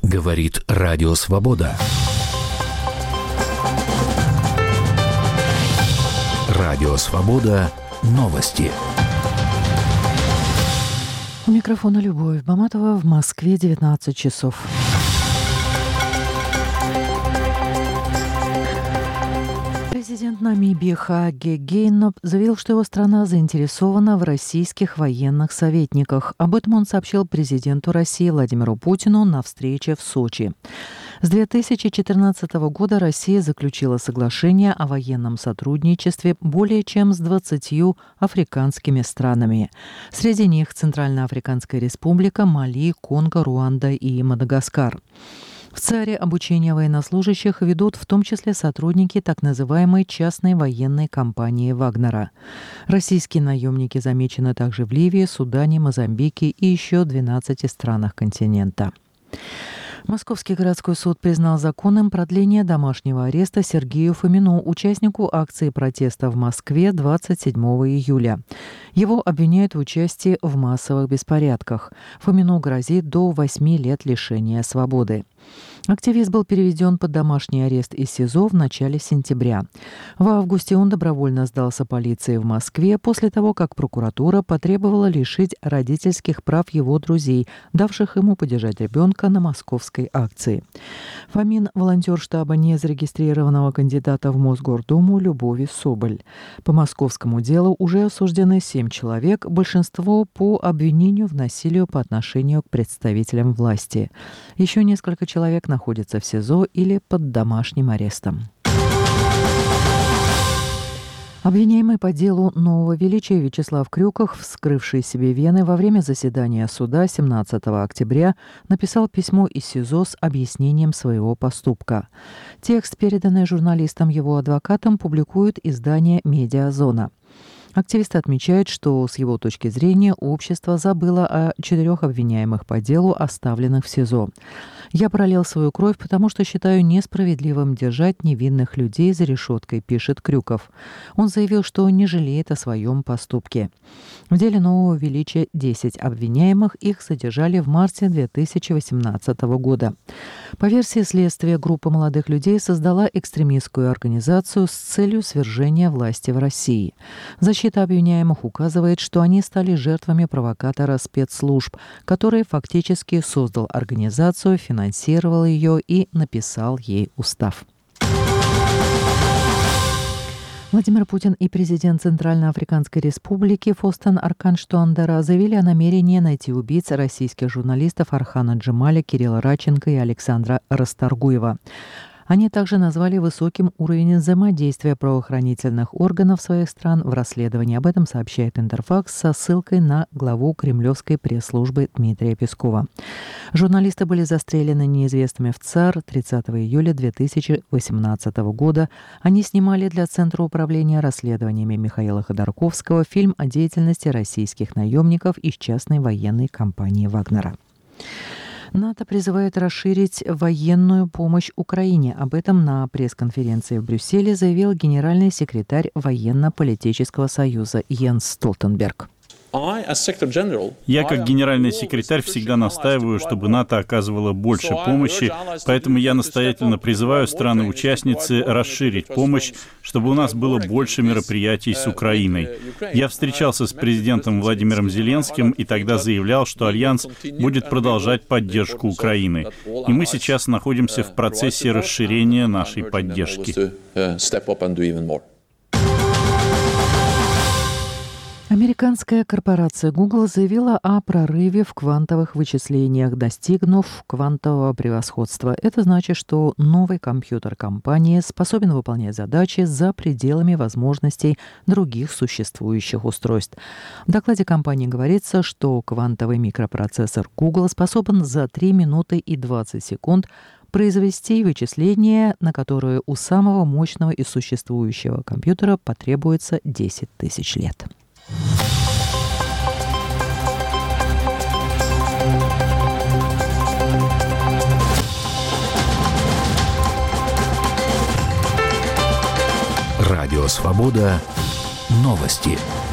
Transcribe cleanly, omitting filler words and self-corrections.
Говорит Радио Свобода. Радио Свобода. Новости. У микрофона Любовь Баматова. В Москве 19 часов. Президент Намибии Хаге Гейноб заявил, что его страна заинтересована в российских военных советниках. Об этом он сообщил президенту России Владимиру Путину на встрече в Сочи. С 2014 года Россия заключила соглашение о военном сотрудничестве более чем с 20 африканскими странами. Среди них Центральноафриканская республика, Мали, Конго, Руанда и Мадагаскар. В ЦАРе обучение военнослужащих ведут в том числе сотрудники так называемой частной военной компании «Вагнера». Российские наемники замечены также в Ливии, Судане, Мозамбике и еще 12 странах континента. Московский городской суд признал законным продление домашнего ареста Сергею Фомину, участнику акции протеста в Москве 27 июля. Его обвиняют в участии в массовых беспорядках. Фомину грозит до 8 лет лишения свободы. Активист был переведен под домашний арест из СИЗО в начале сентября. В августе он добровольно сдался полиции в Москве после того, как прокуратура потребовала лишить родительских прав его друзей, давших ему подержать ребенка на московской акции. Фомин – волонтер штаба незарегистрированного кандидата в Мосгордуму Любови Соболь. По московскому делу уже осуждены 7 человек, большинство по обвинению в насилии по отношению к представителям власти. Еще несколько человек находятся в СИЗО или под домашним арестом. Обвиняемый по делу нового величия Вячеслав Крюков, вскрывший себе вены во время заседания суда 17 октября, написал письмо из СИЗО с объяснением своего поступка. Текст, переданный журналистам его адвокатам, публикует издание «Медиазона». Активист отмечает, что с его точки зрения общество забыло о 4 обвиняемых по делу, оставленных в СИЗО. «Я пролил свою кровь, потому что считаю несправедливым держать невинных людей за решеткой», пишет Крюков. Он заявил, что не жалеет о своем поступке. В деле нового величия 10 обвиняемых, их задержали в марте 2018 года. По версии следствия, группа молодых людей создала экстремистскую организацию с целью свержения власти в России. Защита обвиняемых указывает, что они стали жертвами провокатора спецслужб, который фактически создал организацию, финансировал ее и написал ей устав. Владимир Путин и президент Центральноафриканской республики Фостен Арканш Туандера заявили о намерении найти убийц российских журналистов Архана Джемаля, Кирилла Радченко и Александра Расторгуева. Они также назвали высоким уровень взаимодействия правоохранительных органов своих стран в расследовании. Об этом сообщает Интерфакс со ссылкой на главу кремлевской пресс-службы Дмитрия Пескова. Журналисты были застрелены неизвестными в ЦАР 30 июля 2018 года. Они снимали для Центра управления расследованиями Михаила Ходорковского фильм о деятельности российских наемников из частной военной компании «Вагнера». НАТО призывает расширить военную помощь Украине. Об этом на пресс-конференции в Брюсселе заявил генеральный секретарь Военно-политического союза Йенс Столтенберг. Я, как генеральный секретарь, всегда настаиваю, чтобы НАТО оказывало больше помощи, поэтому я настоятельно призываю страны-участницы расширить помощь, чтобы у нас было больше мероприятий с Украиной. Я встречался с президентом Владимиром Зеленским и тогда заявлял, что Альянс будет продолжать поддержку Украины. И мы сейчас находимся в процессе расширения нашей поддержки. Американская корпорация Google заявила о прорыве в квантовых вычислениях, достигнув квантового превосходства. Это значит, что новый компьютер компании способен выполнять задачи за пределами возможностей других существующих устройств. В докладе компании говорится, что квантовый микропроцессор Google способен за 3 минуты и 20 секунд произвести вычисления, на которые у самого мощного из существующего компьютера потребуется 10 тысяч лет. Радио Свобода. Новости.